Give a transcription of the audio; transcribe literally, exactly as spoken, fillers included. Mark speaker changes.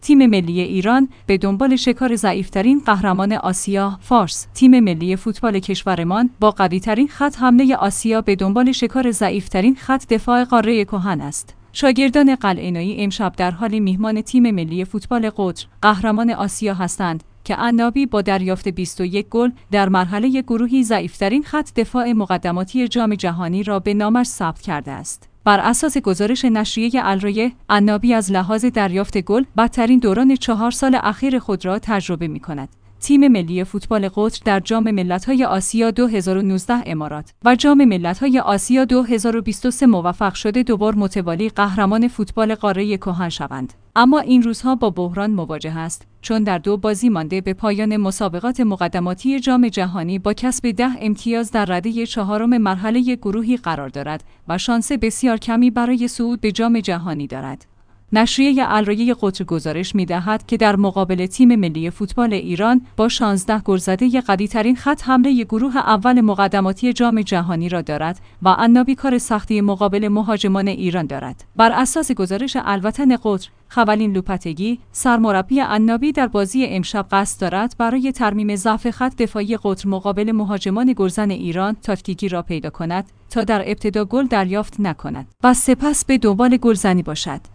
Speaker 1: تیم ملی ایران به دنبال شکار ضعیف‌ترین قهرمان آسیا فارس. تیم ملی فوتبال کشورمان با قوی‌ترین خط حمله آسیا به دنبال شکار ضعیف‌ترین خط دفاع قاره کهن است. شاگردان قلعه‌نویی امشب در حال میهمان تیم ملی فوتبال قطر قهرمان آسیا هستند که عنابی با دریافت بیست و یک گل در مرحله گروهی ضعیف‌ترین خط دفاع مقدماتی جام جهانی را به نامش ثبت کرده است. بر اساس گزارش نشریه الرایه، عنابی از لحاظ دریافت گل بدترین دوران چهار سال اخیر خود را تجربه می‌کند. تیم ملی فوتبال قطر در جام ملت‌های آسیا دو هزار و نوزده امارات و جام ملت‌های آسیا دو هزار و بیست و سه موفق شده دوبار متوالی قهرمان فوتبال قاره کهن شوند. اما این روزها با بحران مواجه است، چون در دو بازی مانده به پایان مسابقات مقدماتی جام جهانی با کسب ده امتیاز در رده چهارم مرحله گروهی قرار دارد و شانس بسیار کمی برای صعود به جام جهانی دارد. نشریه الرایه قطر گزارش می‌دهد که در مقابل تیم ملی فوتبال ایران با شانزده گل زده قوی‌ترین خط حمله گروه اول مقدماتی جام جهانی را دارد و عنابی کار سختی مقابل مهاجمان ایران دارد. بر اساس گزارش الوطن قطر، خولین لوپتگی، سرمربی عنابی در بازی امشب قصد دارد برای ترمیم ضعف خط دفاعی قطر مقابل مهاجمان گلزن ایران تاکتیکی را پیدا کند تا در ابتدا گل دریافت نکند و سپس به دنبال گلزنی باشد.